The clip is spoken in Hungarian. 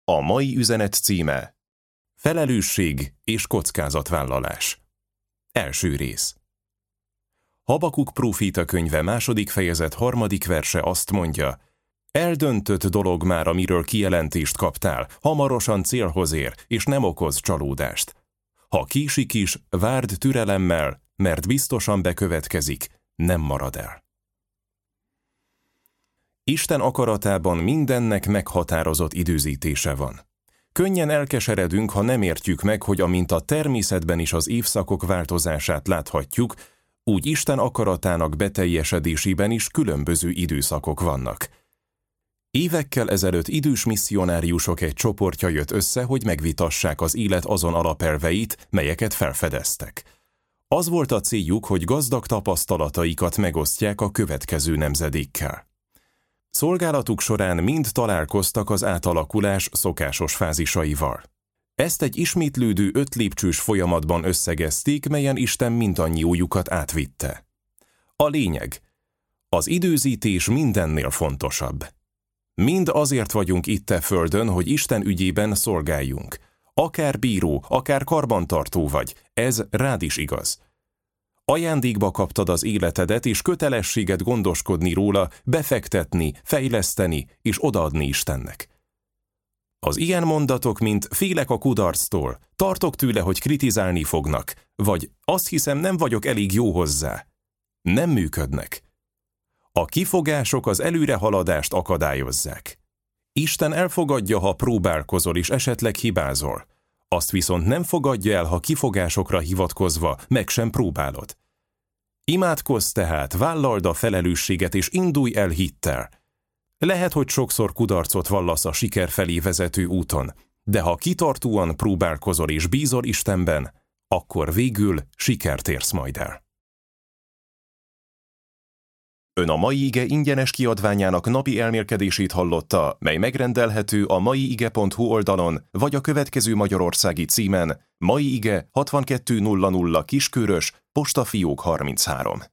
A mai üzenet címe: Felelősség és kockázatvállalás. Első rész. Habakuk próféta könyve 2. fejezet 3. verse azt mondja: eldöntött dolog már, amiről kijelentést kaptál, hamarosan célhoz ér, és nem okoz csalódást. Ha késik is, várd türelemmel, mert biztosan bekövetkezik, nem marad el. Isten akaratában mindennek meghatározott időzítése van. Könnyen elkeseredünk, ha nem értjük meg, hogy amint a természetben is az évszakok változását láthatjuk, úgy Isten akaratának beteljesedésében is különböző időszakok vannak. Évekkel ezelőtt idős misszionáriusok egy csoportja jött össze, hogy megvitassák az élet azon alapelveit, melyeket felfedeztek. Az volt a céljuk, hogy gazdag tapasztalataikat megosztják a következő nemzedékkel. Szolgálatuk során mind találkoztak az átalakulás szokásos fázisaival. Ezt egy ismétlődő 5 lépcsős folyamatban összegezték, melyen Isten mindannyiójukat átvitte. A lényeg: az időzítés mindennél fontosabb. Mind azért vagyunk itt e földön, hogy Isten ügyében szolgáljunk. Akár bíró, akár karbantartó vagy, ez rád is igaz. Ajándékba kaptad az életedet, és kötelességed gondoskodni róla, befektetni, fejleszteni és odaadni Istennek. Az ilyen mondatok, mint félek a kudarctól, tartok tőle, hogy kritizálni fognak, vagy azt hiszem, nem vagyok elég jó hozzá, nem működnek. A kifogások az előrehaladást akadályozzák. Isten elfogadja, ha próbálkozol és esetleg hibázol. Azt viszont nem fogadja el, ha kifogásokra hivatkozva meg sem próbálod. Imádkozz tehát, vállald a felelősséget és indulj el hittel. Lehet, hogy sokszor kudarcot vallasz a siker felé vezető úton, de ha kitartóan próbálkozol és bízol Istenben, akkor végül sikert érsz majd el. Ön a Mai Ige ingyenes kiadványának napi elmélkedését hallotta, mely megrendelhető a maiige.hu oldalon, vagy a következő magyarországi címen: Mai Ige 6200 Kiskörös, Postafiók 33.